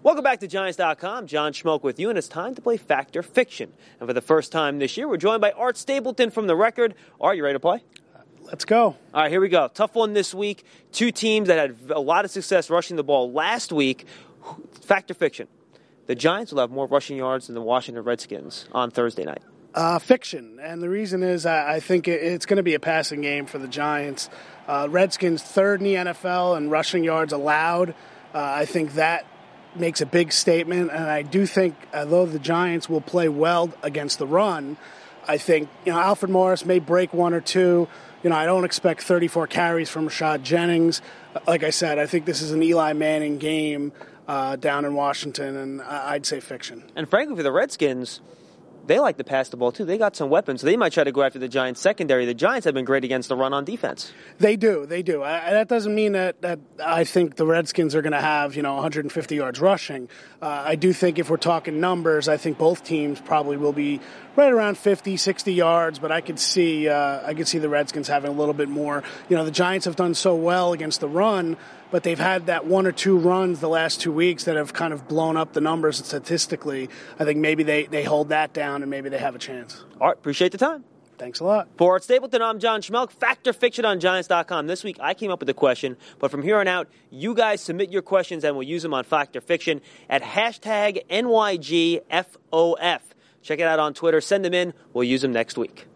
Welcome back to Giants.com. John Schmoke with you, and it's time to play Fact or Fiction. And for the first time this year, we're joined by Art Stapleton from The Record. Art, you ready to play? Let's go. All right, here we go. Tough one this week. Two teams that had a lot of success rushing the ball last week. Fact or Fiction? The Giants will have more rushing yards than the Washington Redskins on Thursday night. Fiction, and the reason is I think it's going to be a passing game for the Giants. Redskins third in the NFL in rushing yards allowed. I think that makes a big statement, and I do think, although the Giants will play well against the run, I think Alfred Morris may break one or two. I don't expect 34 carries from Rashad Jennings. Like I said, I think this is an Eli Manning game down in Washington, and I'd say fiction. And frankly, for the Redskins, they like to pass the ball, too. They got some weapons, so they might try to go after the Giants' secondary. The Giants have been great against the run on defense. They do. That doesn't mean that I think the Redskins are going to have 150 yards rushing. I do think if we're talking numbers, I think both teams probably will be right around 50, 60 yards, but I could see the Redskins having a little bit more. The Giants have done so well against the run, but they've had that one or two runs the last 2 weeks that have kind of blown up the numbers statistically. I think maybe they hold that down and maybe they have a chance. All right, appreciate the time. Thanks a lot. For Art Stapleton, I'm John Schmelk. Fact or Fiction on Giants.com. This week, I came up with a question, but from here on out, you guys submit your questions and we'll use them on Fact or Fiction at #NYGFOF. Check it out on Twitter. Send them in. We'll use them next week.